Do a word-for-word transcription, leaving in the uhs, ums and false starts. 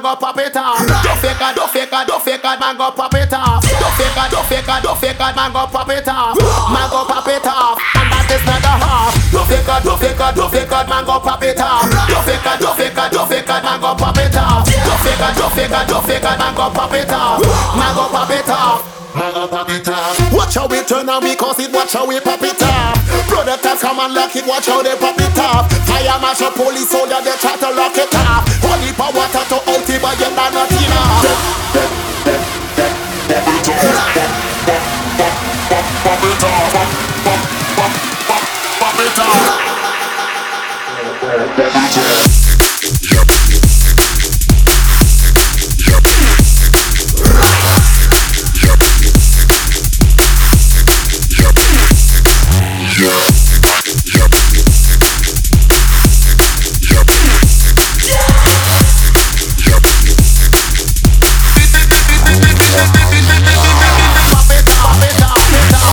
go pop it off. Do fake it, do fake it, do fake it, man go pop it off. Do fake it, do fake it, do fake it, man go pop it off. Man go pop it off, and that is not a half. Do fake it, do fake it, do fake it, man go pop it off. Do fake it, do fake it, do fake it, man go pop it off. Do fake it, do fake it, do fake it, man go pop it off. Man go pop it off. Watch how we turn and we cause it, watch how we pop it off. Predators come and lock it, watch how they pop it off. Fire marshal, police soldier, they try to lock it off. Holy power water to out it, but you're not enough. Pop it off, pop it off, pop it off.